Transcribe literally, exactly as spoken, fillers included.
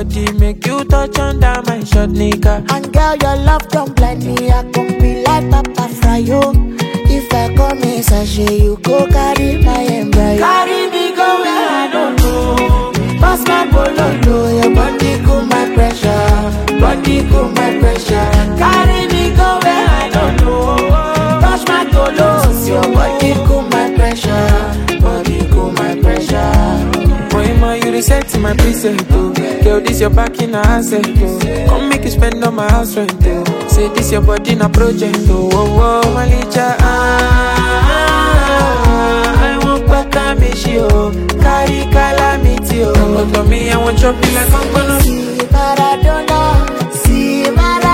body, make you touch under my short nigga. And girl, your love don't blind me. I can be like Papa Fryo. If I come in sachet, you go carry my embryo. Carry me go where I don't know. Pass my bololo, your body cool my pressure. Body cool my pressure. Carry me go where I don't know. Touch my tolos, your body cool my pressure. Body cool my pressure. Boy, ma, you reset to my preset, oh. Girl, this your back in a asset, oh. Come make you spend on my house rent, oh. Say this your body in a project, oh. Oh, oh, my licha, ah, ah, ah, I want pata me shi, oh. Carry calamity, oh. Come to me, I want chop you like I'm gonna. See Maradona, see Maradona.